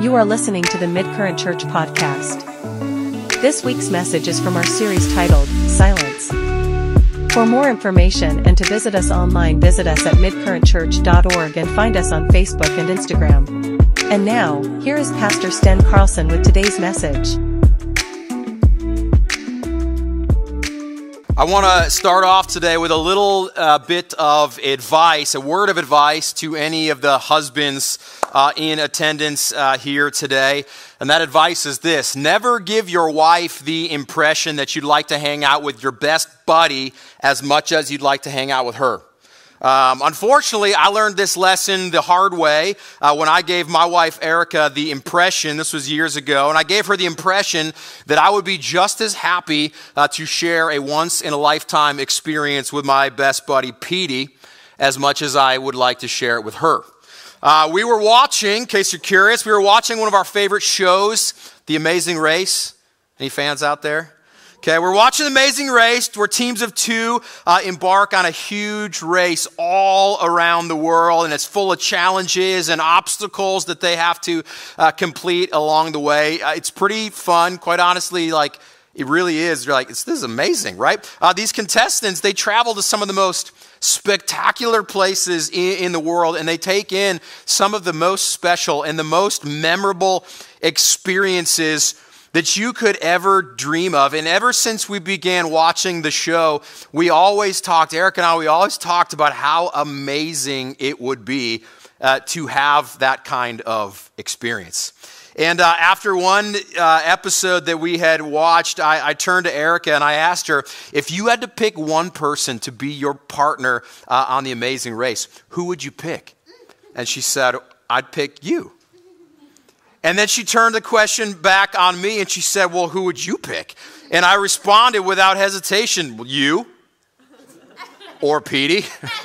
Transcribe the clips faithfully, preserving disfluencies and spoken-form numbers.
You are listening to the Midcurrent Church podcast. This week's message is from our series titled, Silence. For more information and to visit us online, visit us at midcurrent church dot org and find us on Facebook and Instagram. And now, here is Pastor Sten Carlson with today's message. I want to start off today with a little uh, bit of advice, a word of advice to any of the husbands uh, in attendance uh, here today. And that advice is this: never give your wife the impression that you'd like to hang out with your best buddy as much as you'd like to hang out with her. Um, unfortunately, I learned this lesson the hard way uh, when I gave my wife, Erica, the impression, this was years ago, and I gave her the impression that I would be just as happy uh, to share a once-in-a-lifetime experience with my best buddy, Petey, as much as I would like to share it with her. Uh, we were watching, in case you're curious, we were watching one of our favorite shows, The Amazing Race. Any fans out there? Okay, we're watching The Amazing Race, where teams of two uh, embark on a huge race all around the world, and it's full of challenges and obstacles that they have to uh, complete along the way. Uh, it's pretty fun, quite honestly. Like it really is. You're like, this is amazing, right? Uh, these contestants, they travel to some of the most spectacular places in, in the world, and they take in some of the most special and the most memorable experiences that you could ever dream of. And ever since we began watching the show, we always talked, Eric and I, we always talked about how amazing it would be uh, to have that kind of experience. And uh, after one uh, episode that we had watched, I, I turned to Erica and I asked her, if you had to pick one person to be your partner uh, on The Amazing Race, who would you pick? And she said, I'd pick you. And then she turned the question back on me and she said, well, who would you pick? And I responded without hesitation, well, you or Petey.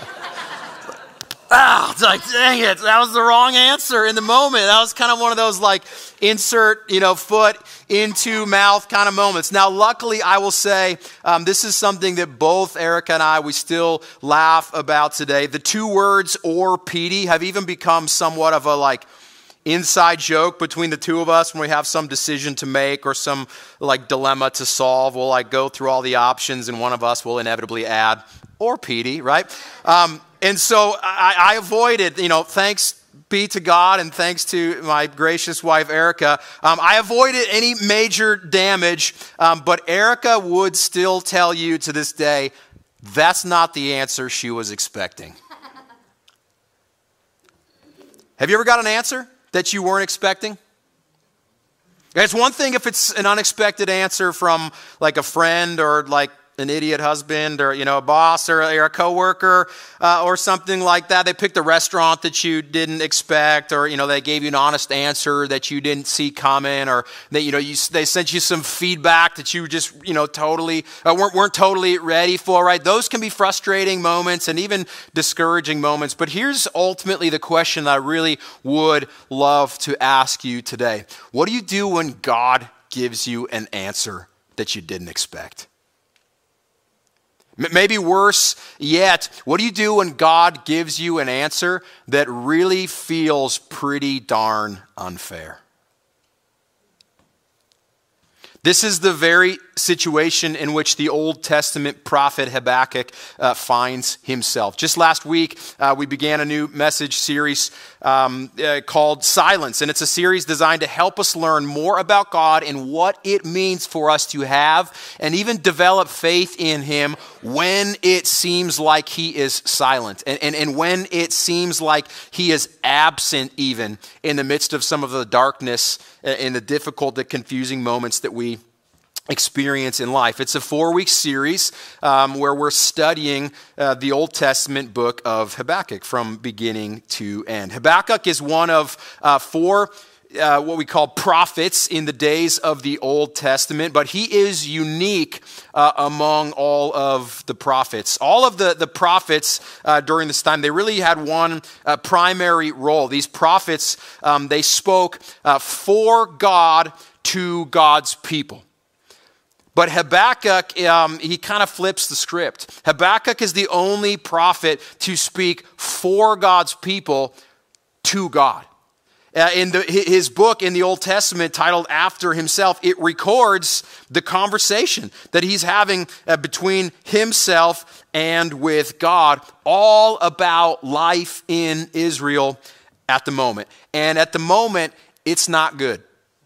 Ah, it's like, dang it, that was the wrong answer in the moment. That was kind of one of those like insert, you know, foot into mouth kind of moments. Now, luckily, I will say um, this is something that both Erica and I, we still laugh about today. The two words or Petey have even become somewhat of a like inside joke between the two of us when we have some decision to make or some like dilemma to solve. We'll like go through all the options and one of us will inevitably add or Petey, right? Um, and so I, I avoided, you know, thanks be to God and thanks to my gracious wife, Erica, um, I avoided any major damage, um, but Erica would still tell you to this day, that's not the answer she was expecting. Have you ever got an answer that you weren't expecting? It's one thing if it's an unexpected answer from like a friend or like an idiot husband or, you know, a boss or, or a coworker uh, or something like that. They picked a restaurant that you didn't expect, or, you know, they gave you an honest answer that you didn't see coming, or that, you know, you, they sent you some feedback that you just, you know, totally uh, weren't, weren't totally ready for, right? Those can be frustrating moments and even discouraging moments. But here's ultimately the question that I really would love to ask you today. What do you do when God gives you an answer that you didn't expect? Maybe worse yet, what do you do when God gives you an answer that really feels pretty darn unfair? This is the very situation in which the Old Testament prophet Habakkuk uh, finds himself. Just last week, uh, we began a new message series um, uh, called Silence, and it's a series designed to help us learn more about God and what it means for us to have and even develop faith in Him when it seems like He is silent and, and, and when it seems like He is absent even in the midst of some of the darkness and the difficult, the confusing moments that we experience in life. It's a four-week series um, where we're studying uh, the Old Testament book of Habakkuk from beginning to end. Habakkuk is one of uh, four Uh, what we call prophets in the days of the Old Testament, but he is unique uh, among all of the prophets. All of the, the prophets uh, during this time, they really had one uh, primary role. These prophets, um, they spoke uh, for God to God's people. But Habakkuk, um, he kind of flips the script. Habakkuk is the only prophet to speak for God's people to God. Uh, in the, his book in the Old Testament titled After Himself, it records the conversation that he's having uh, between himself and with God, all about life in Israel at the moment. And at the moment, it's not good.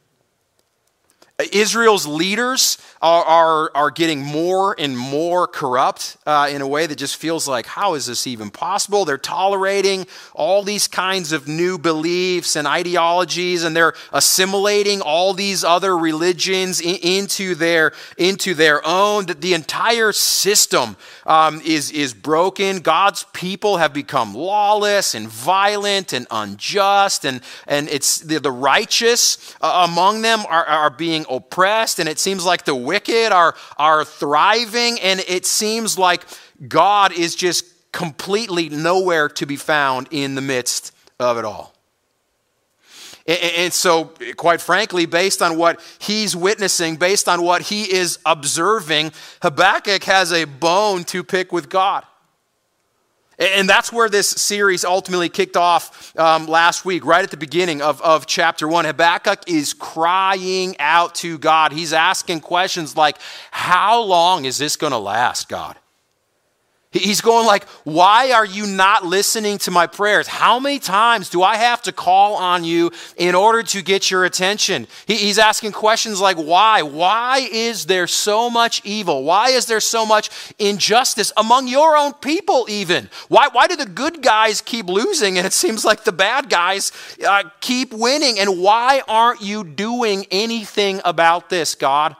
Israel's leaders are, are, are getting more and more corrupt uh, in a way that just feels like, how is this even possible? They're tolerating all these kinds of new beliefs and ideologies, and they're assimilating all these other religions in, into their into their own. The entire system um, is, is broken. God's people have become lawless and violent and unjust, and, and it's the, the righteous uh, among them are, are being oppressed, and it seems like the wicked are, are thriving, and it seems like God is just completely nowhere to be found in the midst of it all. And, and so, quite frankly, based on what he's witnessing, based on what he is observing, Habakkuk has a bone to pick with God. And that's where this series ultimately kicked off um, last week, right at the beginning of, of chapter one. Habakkuk is crying out to God. He's asking questions like, how long is this going to last, God? He's going like, why are you not listening to my prayers? How many times do I have to call on you in order to get your attention? He's asking questions like, why? Why is there so much evil? Why is there so much injustice among your own people even? Why, why do the good guys keep losing and it seems like the bad guys uh, keep winning? And why aren't you doing anything about this, God?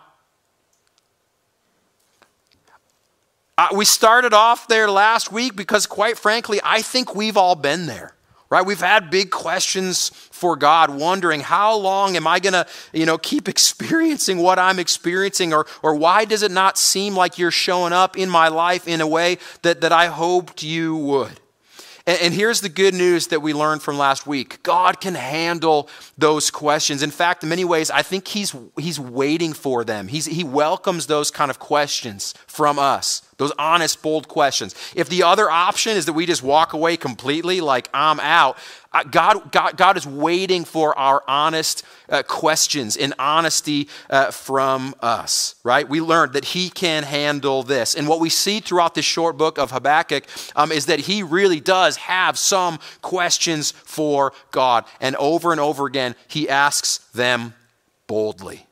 Uh, we started off there last week because, quite frankly, I think we've all been there, right? We've had big questions for God, wondering how long am I going to, you know, keep experiencing what I'm experiencing, or or why does it not seem like you're showing up in my life in a way that, that I hoped you would? And, and here's the good news that we learned from last week. God can handle those questions. In fact, in many ways, I think he's he's waiting for them. He's, he welcomes those kind of questions from us. Those honest, bold questions. If the other option is that we just walk away completely, like I'm out, God, God, God is waiting for our honest uh, questions and honesty uh, from us, right? We learned that he can handle this. And what we see throughout this short book of Habakkuk um, is that he really does have some questions for God. And over and over again, he asks them boldly.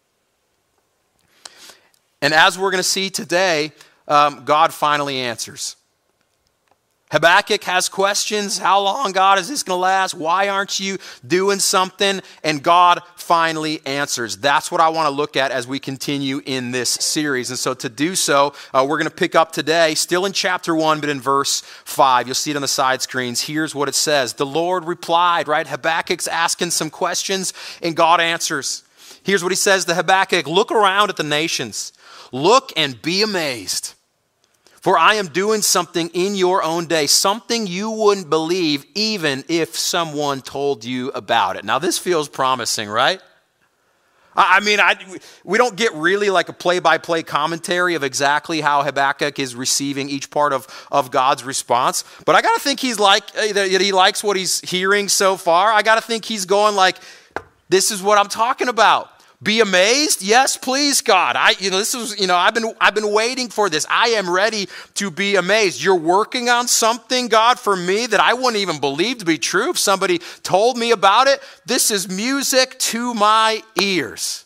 And as we're going to see today, Um, God finally answers. Habakkuk has questions. How long, God, is this going to last? Why aren't you doing something? And God finally answers. That's what I want to look at as we continue in this series. And so to do so, uh, we're going to pick up today, still in chapter one, but in verse five. You'll see it on the side screens. Here's what it says. The Lord replied, right? Habakkuk's asking some questions, and God answers. Here's what he says to Habakkuk. Look around at the nations. Look and be amazed. For I am doing something in your own day, something you wouldn't believe even if someone told you about it. Now this feels promising, right? I mean, I, we don't get really like a play-by-play commentary of exactly how Habakkuk is receiving each part of, of God's response. But I got to think he's like, that he likes what he's hearing so far. I got to think he's going like, this is what I'm talking about. Be amazed? Yes, please, God. I, you know, this is, you know, I've been, I've been waiting for this. I am ready to be amazed. You're working on something, God, for me that I wouldn't even believe to be true if somebody told me about it. This is music to my ears.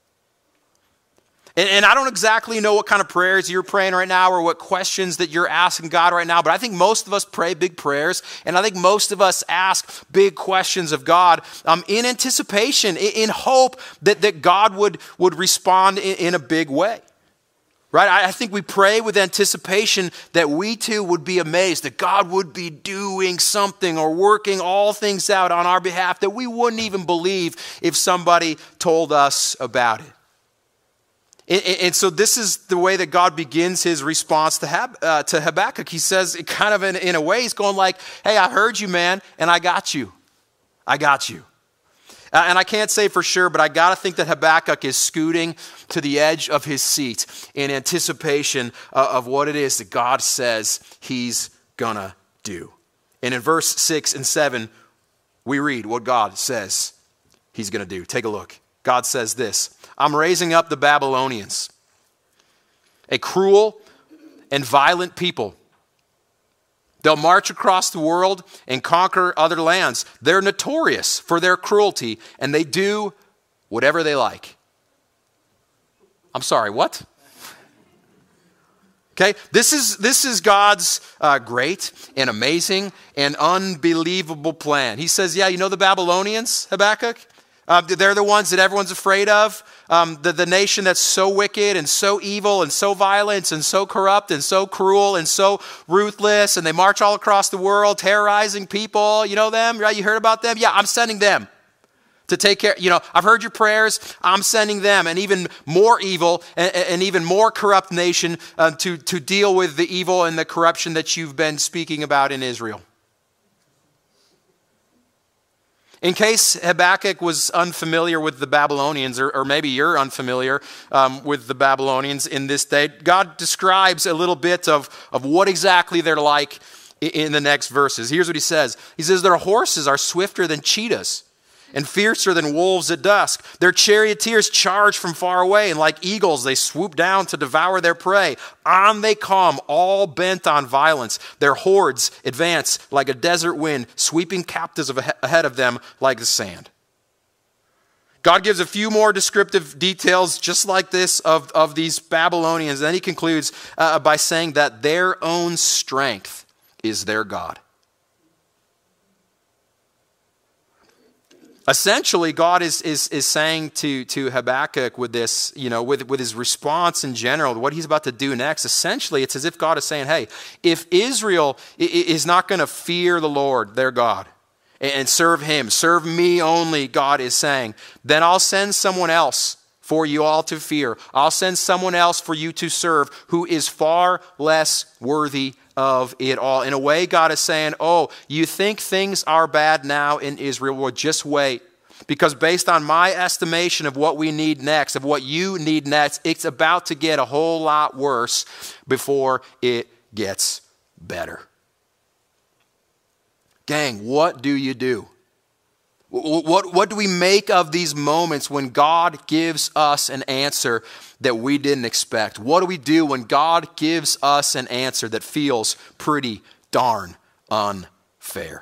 And, and I don't exactly know what kind of prayers you're praying right now or what questions that you're asking God right now, but I think most of us pray big prayers, and I think most of us ask big questions of God um, in anticipation, in, in hope that, that God would, would respond in, in a big way. Right? I, I think we pray with anticipation that we too would be amazed, that God would be doing something or working all things out on our behalf that we wouldn't even believe if somebody told us about it. And, and so this is the way that God begins his response to, Hab, uh, to Habakkuk. He says, kind of in, in a way, he's going like, hey, I heard you, man, and I got you. I got you. Uh, and I can't say for sure, but I got to think that Habakkuk is scooting to the edge of his seat in anticipation uh, of what it is that God says he's going to do. And in verse six and seven, we read what God says he's going to do. Take a look. God says this, I'm raising up the Babylonians, a cruel and violent people. They'll march across the world and conquer other lands. They're notorious for their cruelty, and they do whatever they like. I'm sorry, what? Okay, this is, this is God's uh, great and amazing and unbelievable plan. He says, yeah, you know the Babylonians, Habakkuk? Uh, they're the ones that everyone's afraid of. Um, the, the nation that's so wicked and so evil and so violent and so corrupt and so cruel and so ruthless. And they march all across the world terrorizing people. You know them, right? You heard about them? Yeah, I'm sending them to take care. You know, I've heard your prayers. I'm sending them, an even more evil and an even more corrupt nation uh, to, to deal with the evil and the corruption that you've been speaking about in Israel. In case Habakkuk was unfamiliar with the Babylonians, or, or maybe you're unfamiliar um, with the Babylonians in this day, God describes a little bit of, of what exactly they're like in, in the next verses. Here's what he says. He says, their horses are swifter than cheetahs and fiercer than wolves at dusk. Their charioteers charge from far away, and like eagles they swoop down to devour their prey. On they come, all bent on violence. Their hordes advance like a desert wind, sweeping captives ahead of them like the sand. God gives a few more descriptive details just like this of, of these Babylonians. Then he concludes uh, by saying that their own strength is their God. Essentially, God is, is, is saying to, to Habakkuk with this, you know, with, with his response in general, what he's about to do next, essentially, it's as if God is saying, hey, if Israel is not going to fear the Lord, their God, and serve him, serve me only, God is saying, then I'll send someone else for you all to fear. I'll send someone else for you to serve who is far less worthy of it all. In a way, God is saying, oh, you think things are bad now in Israel? Well, just wait. Because based on my estimation of what we need next, of what you need next, it's about to get a whole lot worse before it gets better. Gang, what do you do? What, what do we make of these moments when God gives us an answer that we didn't expect? What do we do when God gives us an answer that feels pretty darn unfair?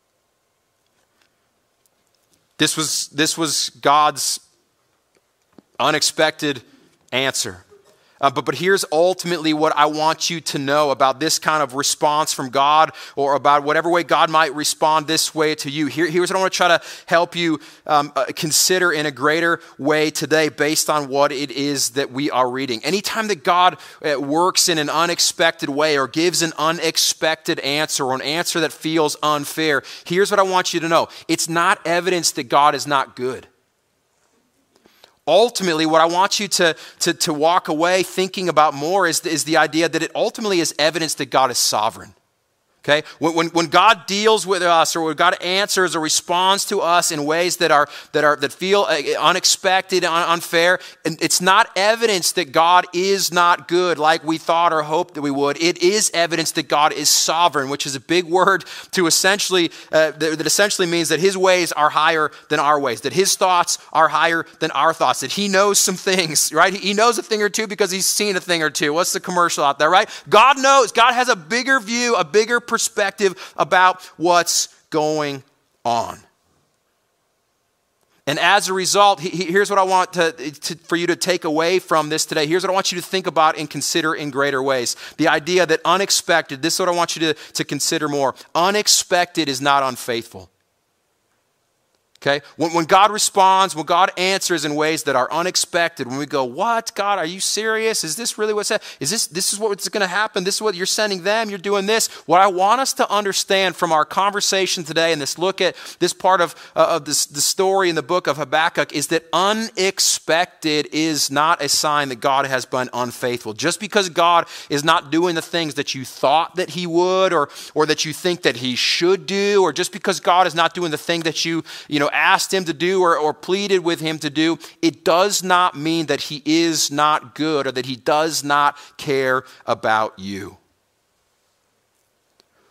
This was, this was God's unexpected answer. Uh, but, but here's ultimately what I want you to know about this kind of response from God, or about whatever way God might respond this way to you. Here, here's what I want to try to help you um, uh, consider in a greater way today based on what it is that we are reading. Anytime that God uh, works in an unexpected way or gives an unexpected answer, or an answer that feels unfair, here's what I want you to know. It's not evidence that God is not good. Ultimately, what I want you to, to, to walk away thinking about more is, is the idea that it ultimately is evidence that God is sovereign. Okay? When, when, when God deals with us, or when God answers or responds to us in ways that are that are that feel unexpected and unfair, it's not evidence that God is not good like we thought or hoped that we would. It is evidence that God is sovereign, which is a big word to essentially uh, that, that essentially means that his ways are higher than our ways, that his thoughts are higher than our thoughts, that he knows some things, right? He knows a thing or two because he's seen a thing or two. What's the commercial out there, right? God knows. God has a bigger view, a bigger perspective about what's going on. And as a result, he, he, here's what I want to, to, for you to take away from this today. Here's what I want you to think about and consider in greater ways. The idea that unexpected, this is what I want you to, to consider more. Unexpected is not unfaithful. Okay? When, when God responds, when God answers in ways that are unexpected, when we go, what? God, are you serious? Is this really what's happening? Is this, this is what's going to happen? This is what you're sending them? You're doing this? What I want us to understand from our conversation today and this look at this part of, uh, of this, the story in the book of Habakkuk is that unexpected is not a sign that God has been unfaithful. Just because God is not doing the things that you thought that he would, or, or that you think that he should do, or just because God is not doing the thing that you, you know, asked him to do, or, or pleaded with him to do, it does not mean that he is not good, or that he does not care about you.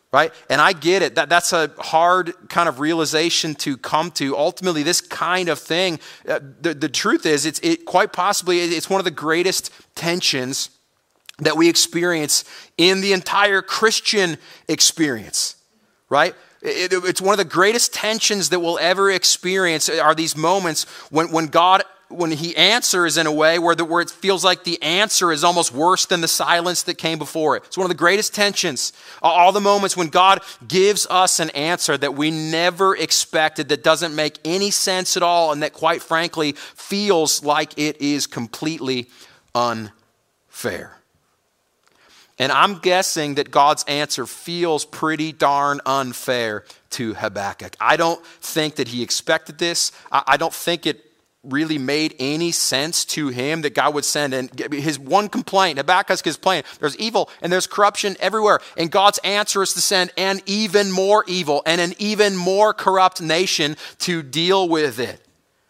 right? And I get it. That, that's a hard kind of realization to come to. Ultimately, this kind of thing, uh, the, the truth is, it's it quite possibly, it's one of the greatest tensions that we experience in the entire Christian experience, right? It, it, it's one of the greatest tensions that we'll ever experience are these moments when, when God when he answers in a way where, the, where it feels like the answer is almost worse than the silence that came before it. It's one of the greatest tensions. All the moments when God gives us an answer that we never expected, that doesn't make any sense at all, and that quite frankly feels like it is completely unfair. And I'm guessing that God's answer feels pretty darn unfair to Habakkuk. I don't think that he expected this. I don't think it really made any sense to him that God would send. And his one complaint, Habakkuk's complaint, there's evil and there's corruption everywhere. And God's answer is to send an even more evil and an even more corrupt nation to deal with it.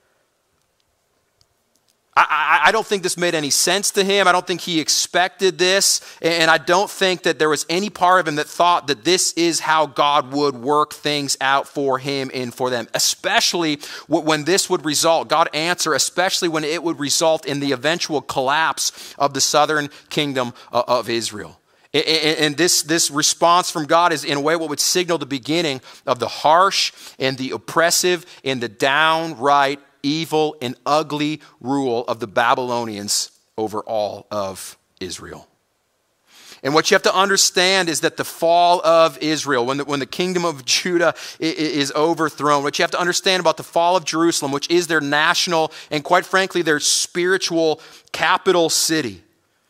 I, I don't think this made any sense to him. I don't think he expected this. And I don't think that there was any part of him that thought that this is how God would work things out for him and for them. Especially when this would result, God answer, especially when it would result in the eventual collapse of the southern kingdom of Israel. And this, this response from God is in a way what would signal the beginning of the harsh and the oppressive and the downright evil and ugly rule of the Babylonians over all of Israel. And what you have to understand is that the fall of Israel, when the, when the kingdom of Judah is overthrown, what you have to understand about the fall of Jerusalem, which is their national and quite frankly their spiritual capital city.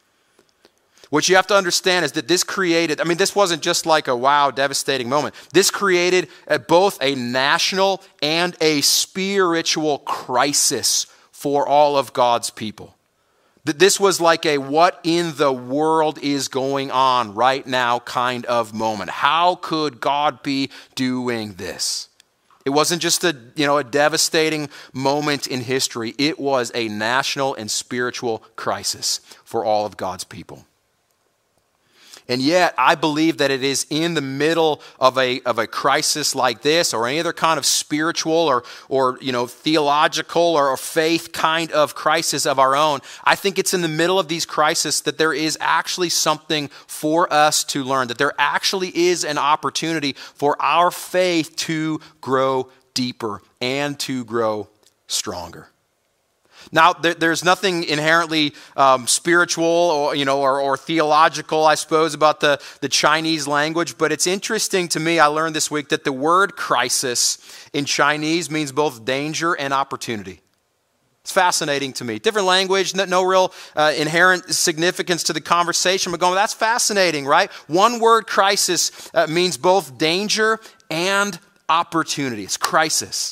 What you have to understand is that this created, I mean, this wasn't just like a wow, devastating moment. This created a, both a national and a spiritual crisis for all of God's people. That this was like a what in the world is going on right now kind of moment. How could God be doing this? It wasn't just a, you know, a devastating moment in history. It was a national and spiritual crisis for all of God's people. And yet, I believe that it is in the middle of a of a crisis like this, or any other kind of spiritual or or you know theological or faith kind of crisis of our own. I think it's in the middle of these crises that there is actually something for us to learn. That there actually is an opportunity for our faith to grow deeper and to grow stronger. Now, there, there's nothing inherently um, spiritual or, you know, or, or theological, I suppose, about the, the Chinese language, but it's interesting to me, I learned this week, that the word crisis in Chinese means both danger and opportunity. It's fascinating to me. Different language, no, no real uh, inherent significance to the conversation, but going, that's fascinating, right? One word, crisis, uh, means both danger and opportunity. It's crisis.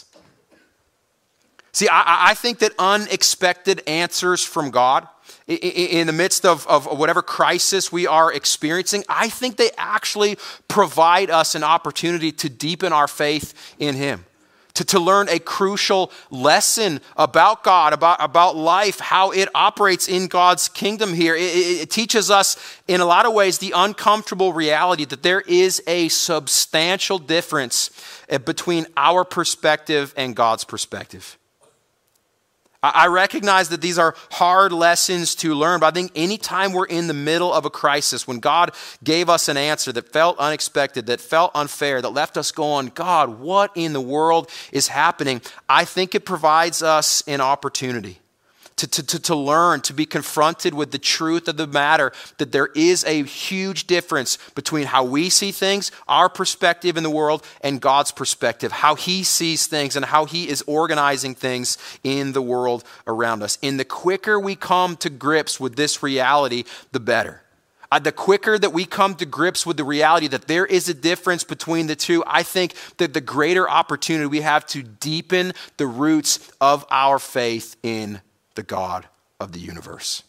See, I, I think that unexpected answers from God in the midst of, of whatever crisis we are experiencing, I think they actually provide us an opportunity to deepen our faith in Him, to, to learn a crucial lesson about God, about, about life, how it operates in God's kingdom here. It, it, it teaches us in a lot of ways the uncomfortable reality that there is a substantial difference between our perspective and God's perspective. I recognize that these are hard lessons to learn, but I think anytime we're in the middle of a crisis, when God gave us an answer that felt unexpected, that felt unfair, that left us going, God, what in the world is happening? I think it provides us an opportunity to, to, to, to learn, to be confronted with the truth of the matter, that there is a huge difference between how we see things, our perspective in the world, and God's perspective, how He sees things and how He is organizing things in the world around us. And the quicker we come to grips with this reality, the better. Uh, the quicker that we come to grips with the reality that there is a difference between the two, I think that the greater opportunity we have to deepen the roots of our faith in the God of the universe.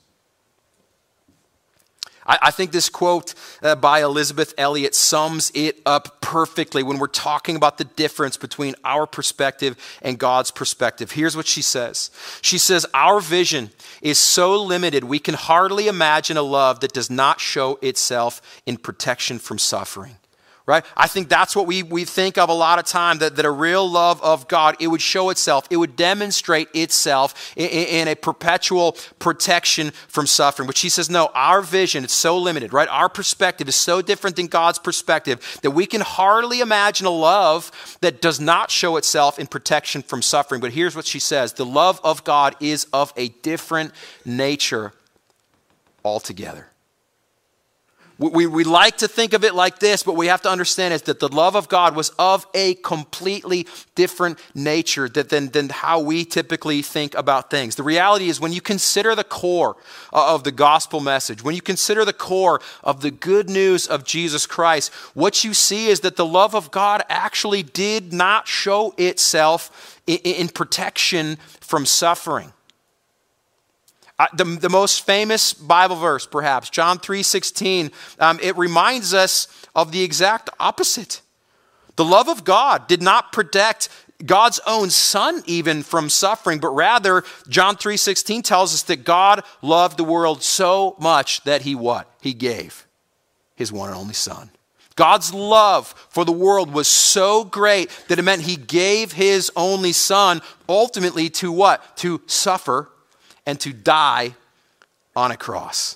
I, I think this quote uh, by Elisabeth Elliot sums it up perfectly when we're talking about the difference between our perspective and God's perspective. Here's what she says. She says, our vision is so limited we can hardly imagine a love that does not show itself in protection from suffering, right? I think that's what we, we think of a lot of time, that, that a real love of God, it would show itself, it would demonstrate itself in, in a perpetual protection from suffering. But she says, no, our vision is so limited, right? Our perspective is so different than God's perspective that we can hardly imagine a love that does not show itself in protection from suffering. But here's what she says: the love of God is of a different nature altogether. We, we like to think of it like this, but we have to understand is that the love of God was of a completely different nature than, than how we typically think about things. The reality is, when you consider the core of the gospel message, when you consider the core of the good news of Jesus Christ, what you see is that the love of God actually did not show itself in, in protection from suffering. Uh, the, the most famous Bible verse, perhaps, John three sixteen, um, it reminds us of the exact opposite. The love of God did not protect God's own Son even from suffering, but rather, John three sixteen tells us that God loved the world so much that he what? He gave his one and only Son. God's love for the world was so great that it meant he gave his only Son ultimately to what? To suffer and to die on a cross.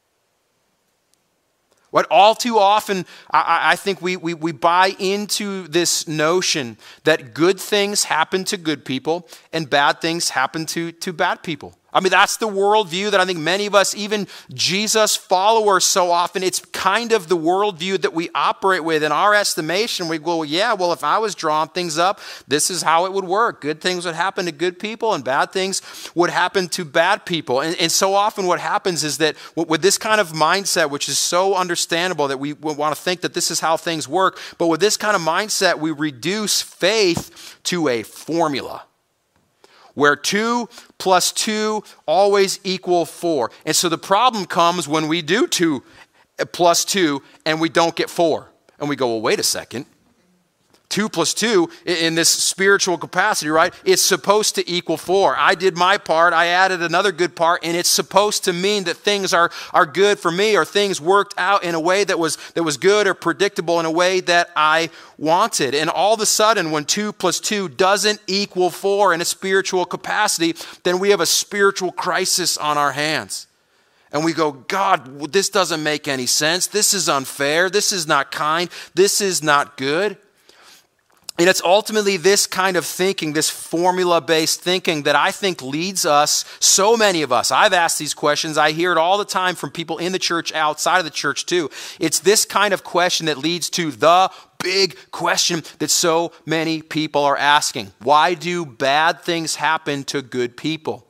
What all too often, I, I think we, we, we buy into this notion that good things happen to good people and bad things happen to, to bad people. I mean, that's the worldview that I think many of us, even Jesus followers, so often, it's kind of the worldview that we operate with. In our estimation, we go, well, yeah, well, if I was drawing things up, this is how it would work. Good things would happen to good people and bad things would happen to bad people. And, and so often what happens is that with this kind of mindset, which is so understandable that we want to think that this is how things work, but with this kind of mindset, we reduce faith to a formula, where two plus two always equal four. And so the problem comes when we do two plus two and we don't get four. And we go, well, wait a second. Two plus two in this spiritual capacity, right? It's supposed to equal four. I did my part. I added another good part, and it's supposed to mean that things are, are good for me, or things worked out in a way that was, that was good or predictable in a way that I wanted. And all of a sudden, when two plus two doesn't equal four in a spiritual capacity, then we have a spiritual crisis on our hands. And we go, God, this doesn't make any sense. This is unfair. This is not kind. This is not good. And it's ultimately this kind of thinking, this formula-based thinking, that I think leads us, so many of us, I've asked these questions, I hear it all the time from people in the church, outside of the church too. It's this kind of question that leads to the big question that so many people are asking. Why do bad things happen to good people?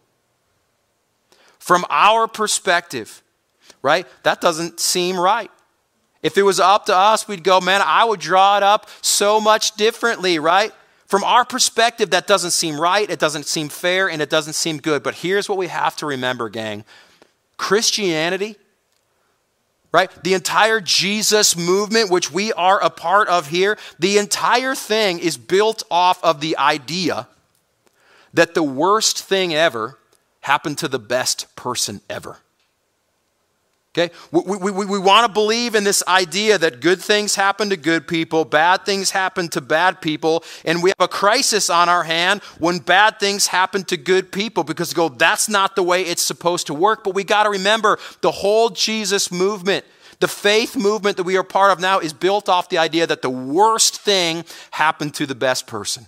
From our perspective, right, that doesn't seem right. If it was up to us, we'd go, man, I would draw it up so much differently, right? From our perspective, that doesn't seem right, it doesn't seem fair, and it doesn't seem good. But here's what we have to remember, gang. Christianity, right? The entire Jesus movement, which we are a part of here, the entire thing is built off of the idea that the worst thing ever happened to the best person ever. Okay, we, we, we, we want to believe in this idea that good things happen to good people, bad things happen to bad people, and we have a crisis on our hand when bad things happen to good people, because we go, that's not the way it's supposed to work. But we got to remember, the whole Jesus movement, the faith movement that we are part of now, is built off the idea that the worst thing happened to the best person.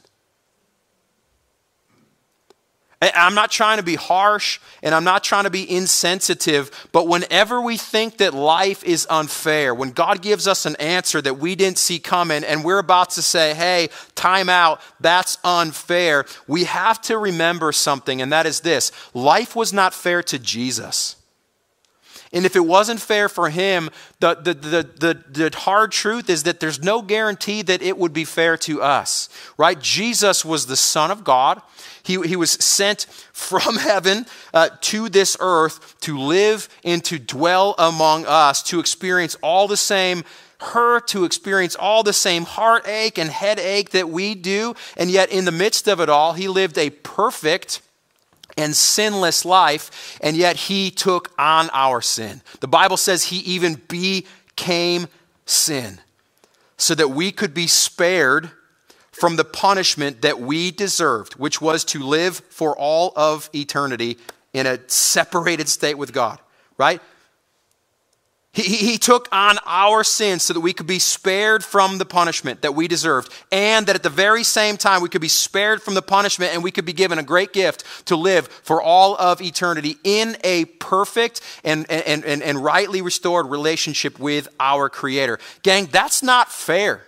I'm not trying to be harsh, and I'm not trying to be insensitive, but whenever we think that life is unfair, when God gives us an answer that we didn't see coming, and we're about to say, hey, time out, that's unfair, we have to remember something, and that is this: life was not fair to Jesus. And if it wasn't fair for him, the, the, the, the, the hard truth is that there's no guarantee that it would be fair to us, right? Jesus was the Son of God. He, he was sent from heaven uh, to this earth to live and to dwell among us, to experience all the same hurt, to experience all the same heartache and headache that we do. And yet in the midst of it all, he lived a perfect and sinless life, and yet he took on our sin. The Bible says he even became sin, so that we could be spared from the punishment that we deserved, which was to live for all of eternity in a separated state with God, right? He, he, he took on our sins so that we could be spared from the punishment that we deserved, and that at the very same time we could be spared from the punishment and we could be given a great gift to live for all of eternity in a perfect and, and, and, and rightly restored relationship with our Creator. Gang, that's not fair.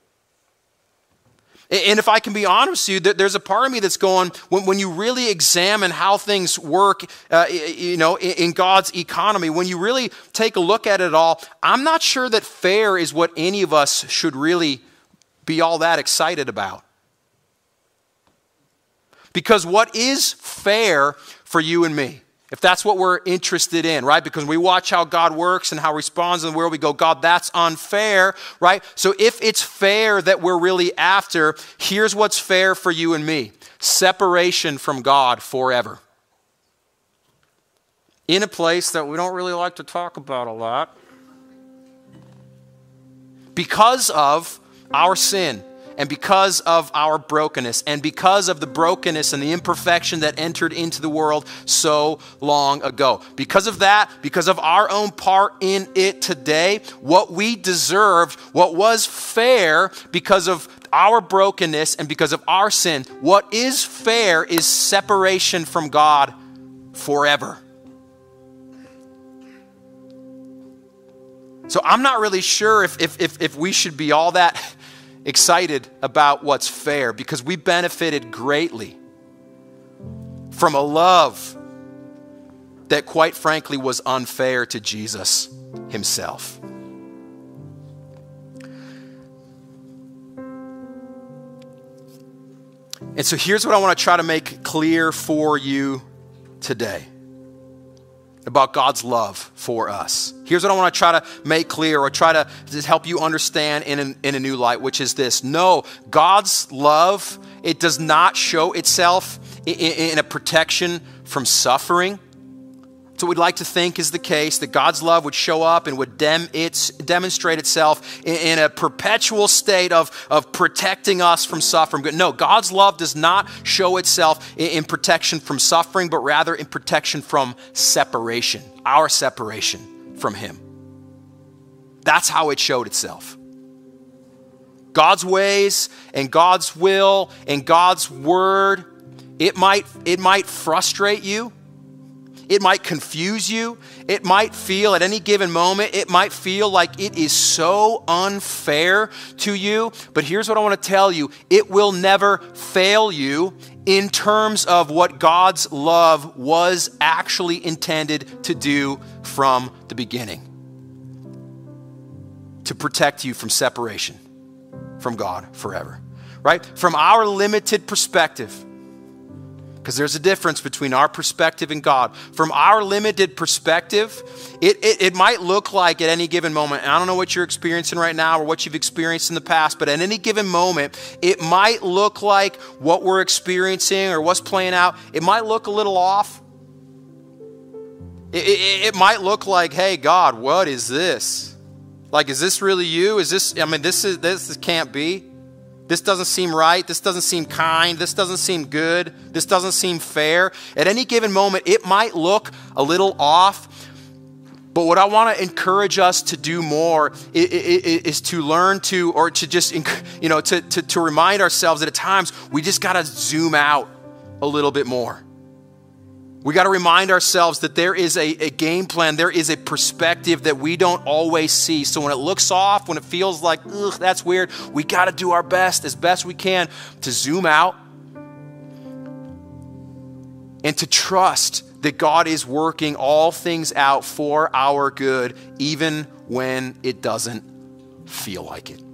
And if I can be honest with you, there's a part of me that's going, when, when you really examine how things work, uh, you know, in God's economy, when you really take a look at it all, I'm not sure that fair is what any of us should really be all that excited about. Because what is fair for you and me? If that's what we're interested in, right? Because we watch how God works and how he responds in the world, we go, God, that's unfair, right? So if it's fair that we're really after, here's what's fair for you and me. Separation from God forever. In a place that we don't really like to talk about a lot. Because of our sin. And because of our brokenness, and because of the brokenness and the imperfection that entered into the world so long ago. Because of that, because of our own part in it today, what we deserved, what was fair because of our brokenness and because of our sin, what is fair is separation from God forever. So I'm not really sure if, if, if, if we should be all that excited about what's fair, because we benefited greatly from a love that quite frankly was unfair to Jesus himself. And so here's what I want to try to make clear for you today about God's love for us. Here's what I want to try to make clear, or try to just help you understand in a, in a new light, which is this. No, God's love, it does not show itself in, in a protection from suffering. So we'd like to think is the case, that God's love would show up and would dem, it's, demonstrate itself in, in a perpetual state of, of protecting us from suffering. But no, God's love does not show itself in, in protection from suffering, but rather in protection from separation, our separation from him. That's how it showed itself. God's ways and God's will and God's word, it might, it might frustrate you. It might confuse you. It might feel at any given moment, it might feel like it is so unfair to you. But here's what I want to tell you. It will never fail you in terms of what God's love was actually intended to do from the beginning. To protect you from separation from God forever. Right? From our limited perspective. Because there's a difference between our perspective and God. From our limited perspective, it, it, it might look like at any given moment, and I don't know what you're experiencing right now or what you've experienced in the past, but at any given moment, it might look like what we're experiencing or what's playing out, it might look a little off. It, it, it might look like, hey, God, what is this? Like, is this really you? Is this, I mean, this is this can't be. This doesn't seem right. This doesn't seem kind. This doesn't seem good. This doesn't seem fair. At any given moment, it might look a little off. But what I want to encourage us to do more is to learn to, or to just, you know, to, to, to remind ourselves that at times we just got to zoom out a little bit more. We got to remind ourselves that there is a, a game plan, there is a perspective that we don't always see. So when it looks off, when it feels like, ugh, that's weird, we got to do our best, as best we can, to zoom out and to trust that God is working all things out for our good, even when it doesn't feel like it.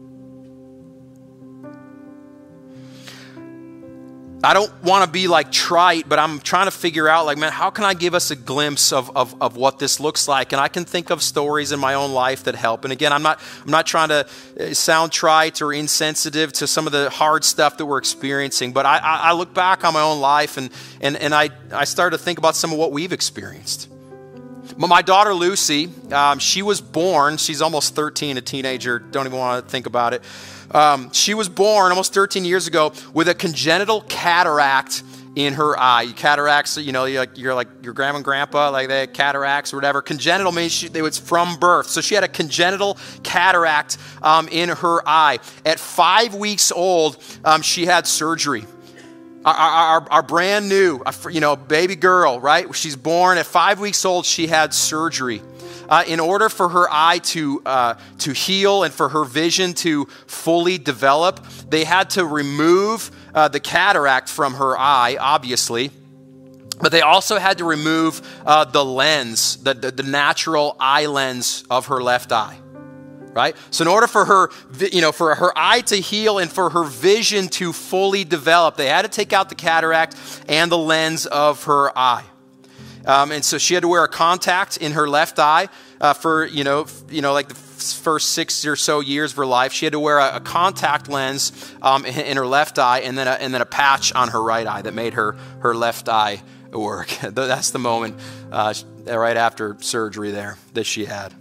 I don't want to be like trite, but I'm trying to figure out, like, man, how can I give us a glimpse of, of, of what this looks like? And I can think of stories in my own life that help. And again, I'm not I'm not trying to sound trite or insensitive to some of the hard stuff that we're experiencing. But I, I look back on my own life and and, and I, I started to think about some of what we've experienced. My daughter Lucy, um, she was born, she's almost thirteen, a teenager, don't even want to think about it. Um, she was born almost thirteen years ago with a congenital cataract in her eye. Cataracts, you know, you're like, you're like your grandma and grandpa, like they had cataracts or whatever. Congenital means she, it was from birth. So she had a congenital cataract um, in her eye. At five weeks old, um, she had surgery. Our, our, our brand new, you know, baby girl, right? She's born at five weeks old. She had surgery. Uh, in order for her eye to uh, to heal and for her vision to fully develop, they had to remove uh, the cataract from her eye, obviously. But they also had to remove uh, the lens, the, the, the natural eye lens of her left eye. Right? So in order for her, you know, for her eye to heal and for her vision to fully develop, they had to take out the cataract and the lens of her eye. Um, and so she had to wear a contact in her left eye uh, for, you know, you know, like the first six or so years of her life. She had to wear a, a contact lens um, in, in her left eye and then a, and then a patch on her right eye that made her, her left eye work. That's the moment uh, right after surgery there that she had.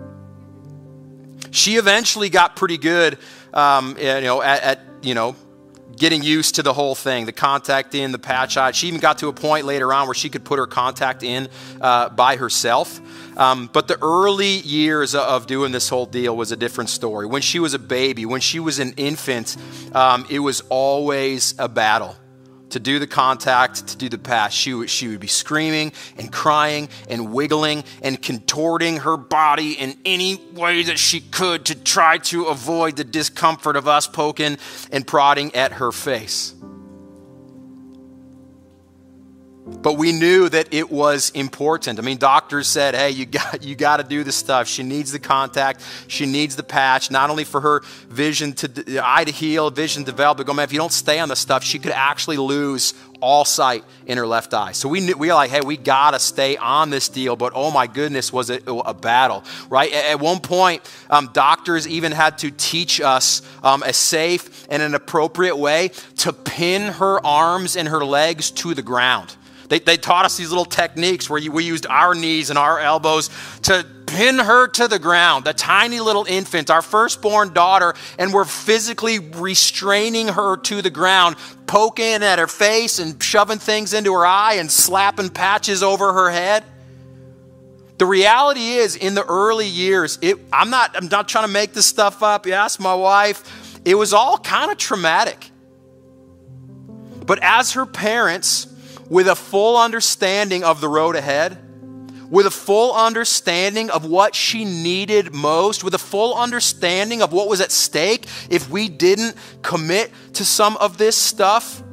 She eventually got pretty good, um, you know, at, at, you know, getting used to the whole thing, the contact in, the patch eye. She even got to a point later on where she could put her contact in uh, by herself. Um, but the early years of doing this whole deal was a different story. When she was a baby, when she was an infant, um, it was always a battle. To do the contact, to do the patch, she would, she would be screaming and crying and wiggling and contorting her body in any way that she could to try to avoid the discomfort of us poking and prodding at her face. But we knew that it was important. I mean, doctors said, hey, you got you got to do this stuff. She needs the contact. She needs the patch, not only for her vision to, the eye to heal, vision to develop, but go, man, if you don't stay on this stuff, she could actually lose all sight in her left eye. So we knew, we were like, hey, we got to stay on this deal. But oh my goodness, was it a battle, right? At one point, um, doctors even had to teach us um, a safe and an appropriate way to pin her arms and her legs to the ground. They, they taught us these little techniques where you, we used our knees and our elbows to pin her to the ground, the tiny little infant, our firstborn daughter, and we're physically restraining her to the ground, poking at her face and shoving things into her eye and slapping patches over her head. The reality is, in the early years, it, I'm not, I'm not trying to make this stuff up. You ask my wife, it was all kind of traumatic. But as her parents, with a full understanding of the road ahead, with a full understanding of what she needed most, with a full understanding of what was at stake if we didn't commit to some of this stuff,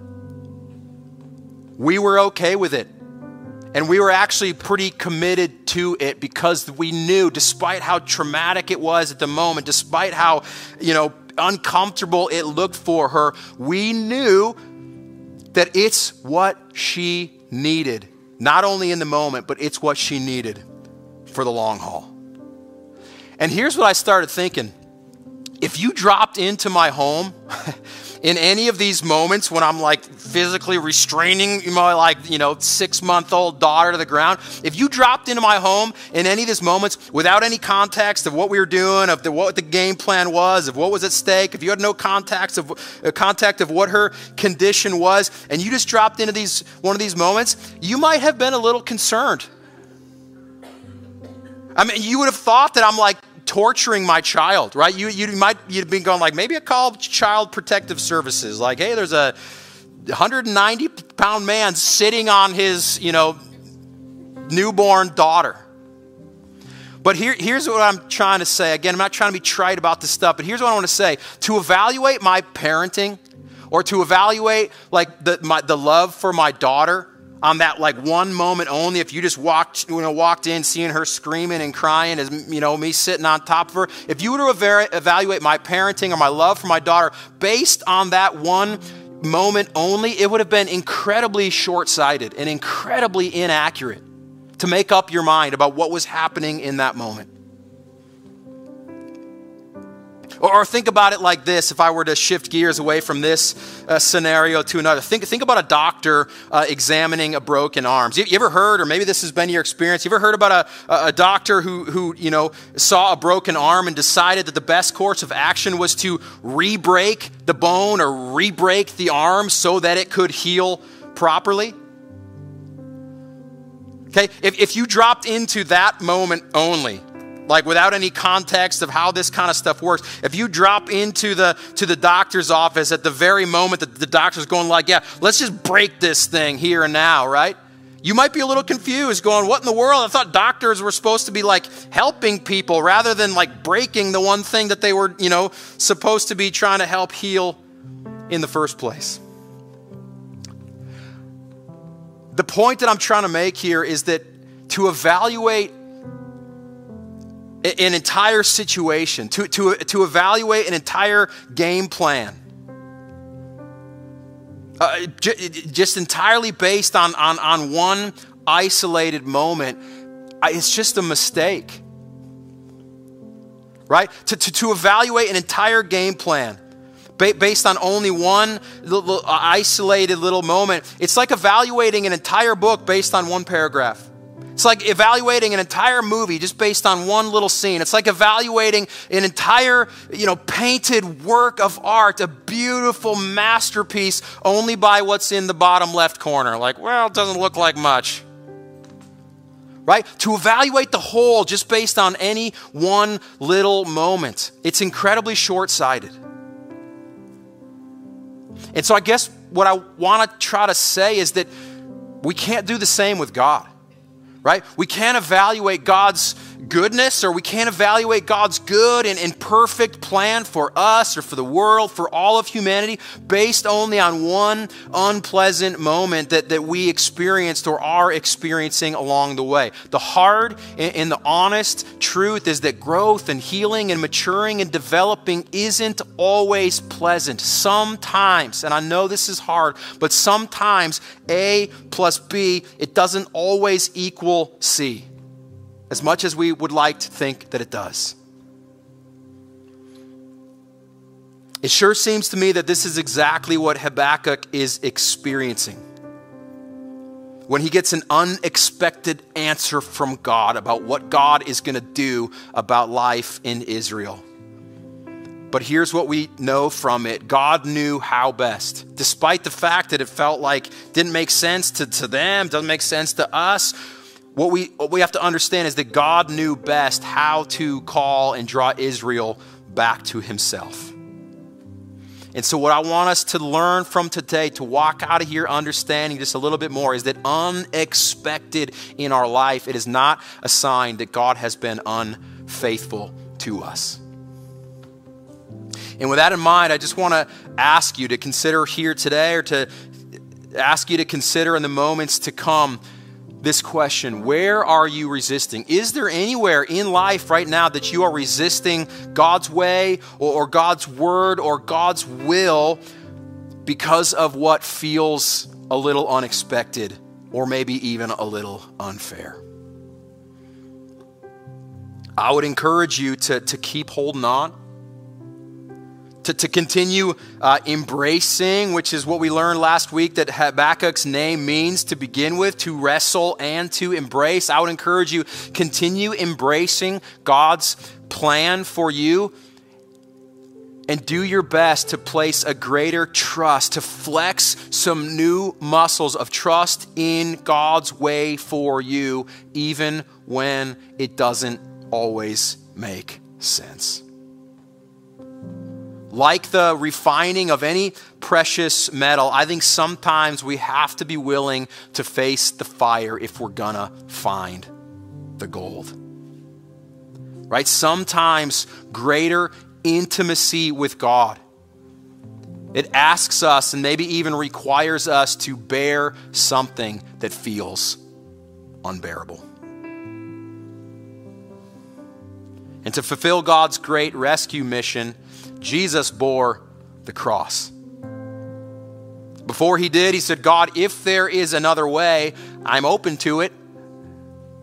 we were okay with it. And we were actually pretty committed to it because we knew, despite how traumatic it was at the moment, despite how, you know, uncomfortable it looked for her, we knew that it's what she needed, not only in the moment, but it's what she needed for the long haul. And here's what I started thinking. If you dropped into my home in any of these moments when I'm like physically restraining my like, you know, six month old daughter to the ground, if you dropped into my home in any of these moments without any context of what we were doing, of the, what the game plan was, of what was at stake, if you had no context of uh, contact of what her condition was, and you just dropped into these one of these moments, you might have been a little concerned. I mean, you would have thought that I'm like torturing my child, right? You you might you'd be going like, maybe I call Child Protective Services. Like, hey, there's a one hundred ninety pound man sitting on his, you know, newborn daughter. But here, here's what I'm trying to say. Again, I'm not trying to be trite about this stuff, but here's what I want to say. To evaluate my parenting, or to evaluate like the my the love for my daughter on that like one moment only, if you just walked, you know, walked in seeing her screaming and crying as, you know, me sitting on top of her, if you were to ev- evaluate my parenting or my love for my daughter based on that one moment only, it would have been incredibly short-sighted and incredibly inaccurate to make up your mind about what was happening in that moment. Or, or think about it like this, if I were to shift gears away from this uh, scenario to another. Think, think about a doctor uh, examining a broken arm. You, you ever heard, or maybe this has been your experience, you ever heard about a, a doctor who, who, you know, saw a broken arm and decided that the best course of action was to re-break the bone or re-break the arm so that it could heal properly? Okay, if, if you dropped into that moment only, like without any context of how this kind of stuff works, if you drop into the to the doctor's office at the very moment that the doctor's going like, yeah, let's just break this thing here and now, right? You might be a little confused going, what in the world? I thought doctors were supposed to be like helping people rather than like breaking the one thing that they were, you know, supposed to be trying to help heal in the first place. The point that I'm trying to make here is that to evaluate an entire situation, to, to, to evaluate an entire game plan, uh, j- just entirely based on, on, on one isolated moment, it's just a mistake. Right? To, to, to evaluate an entire game plan based on only one little isolated little moment, it's like evaluating an entire book based on one paragraph. It's like evaluating an entire movie just based on one little scene. It's like evaluating an entire, you know, painted work of art, a beautiful masterpiece, only by what's in the bottom left corner. Like, well, it doesn't look like much. Right? To evaluate the whole just based on any one little moment, it's incredibly short-sighted. And so I guess what I want to try to say is that we can't do the same with God, right? We can't evaluate God's goodness, or we can't evaluate God's good and, and perfect plan for us or for the world, for all of humanity, based only on one unpleasant moment that, that we experienced or are experiencing along the way. The hard and, and the honest truth is that growth and healing and maturing and developing isn't always pleasant. Sometimes, and I know this is hard, but sometimes A plus B, it doesn't always equal C, as much as we would like to think that it does. It sure seems to me that this is exactly what Habakkuk is experiencing when he gets an unexpected answer from God about what God is going to do about life in Israel. But here's what we know from it. God knew how best. Despite the fact that it felt like it didn't make sense to, to them, doesn't make sense to us, What we, what we have to understand is that God knew best how to call and draw Israel back to himself. And so what I want us to learn from today, to walk out of here understanding just a little bit more, is that unexpected in our life, it is not a sign that God has been unfaithful to us. And with that in mind, I just want to ask you to consider here today, or to ask you to consider in the moments to come, this question: where are you resisting? Is there anywhere in life right now that you are resisting God's way or, or God's word or God's will because of what feels a little unexpected or maybe even a little unfair? I would encourage you to, to keep holding on. To, to continue uh, embracing, which is what we learned last week that Habakkuk's name means to begin with, to wrestle and to embrace. I would encourage you, continue embracing God's plan for you and do your best to place a greater trust, to flex some new muscles of trust in God's way for you, even when it doesn't always make sense. Like the refining of any precious metal, I think sometimes we have to be willing to face the fire if we're gonna find the gold. Right? Sometimes greater intimacy with God, it asks us and maybe even requires us to bear something that feels unbearable. And to fulfill God's great rescue mission, Jesus bore the cross. Before he did, he said, God, if there is another way, I'm open to it.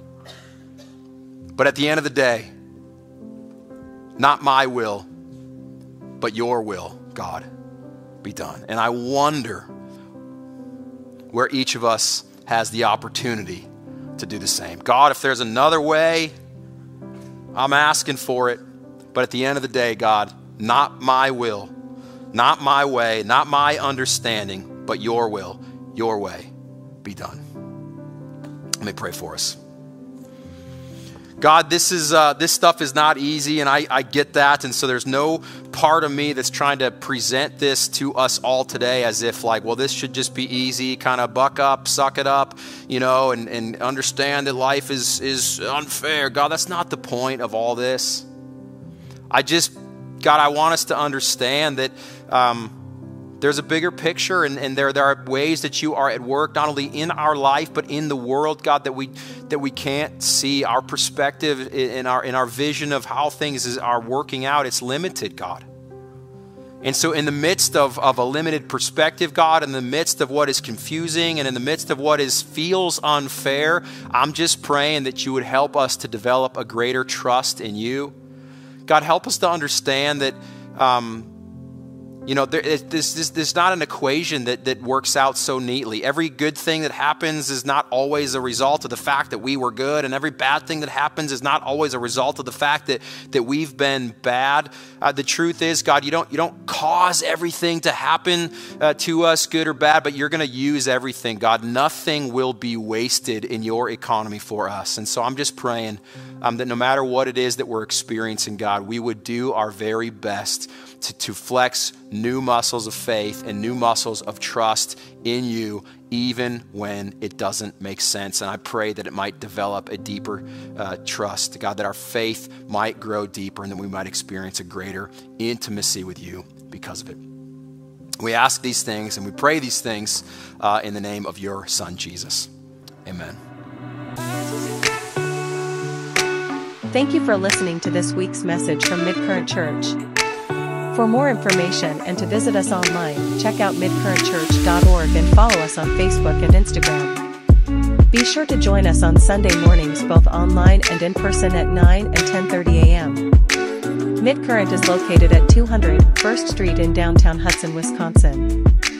But at the end of the day, not my will, but your will, God, be done. And I wonder where each of us has the opportunity to do the same. God, if there's another way, I'm asking for it. But at the end of the day, God, not my will, not my way, not my understanding, but your will, your way be done. Let me pray for us. God, this is uh, this stuff is not easy, and I, I get that. And so there's no part of me that's trying to present this to us all today as if like, well, this should just be easy, kind of buck up, suck it up, you know, and, and understand that life is, is unfair. God, that's not the point of all this. I just, God, I want us to understand that um, there's a bigger picture, and, and there, there are ways that you are at work, not only in our life, but in the world, God, that we that we can't see. Our perspective in our in our vision of how things is, are working out, it's limited, God. And so in the midst of, of a limited perspective, God, in the midst of what is confusing and in the midst of what is feels unfair, I'm just praying that you would help us to develop a greater trust in you. God, help us to understand that um, You know, there, this, this, this is not an equation that, that works out so neatly. Every good thing that happens is not always a result of the fact that we were good, and every bad thing that happens is not always a result of the fact that, that we've been bad. Uh, the truth is, God, you don't, you don't cause everything to happen uh, to us, good or bad, but you're going to use everything. God, nothing will be wasted in your economy for us. And so I'm just praying um, that no matter what it is that we're experiencing, God, we would do our very best To, to flex new muscles of faith and new muscles of trust in you, even when it doesn't make sense. And I pray that it might develop a deeper uh, trust, God, that our faith might grow deeper and that we might experience a greater intimacy with you because of it. We ask these things and we pray these things uh, in the name of your Son, Jesus. Amen. Thank you for listening to this week's message from Midcurrent Church. For more information and to visit us online, check out mid current church dot org and follow us on Facebook and Instagram. Be sure to join us on Sunday mornings both online and in person at nine and ten thirty a.m. Midcurrent is located at two hundred First Street in downtown Hudson, Wisconsin.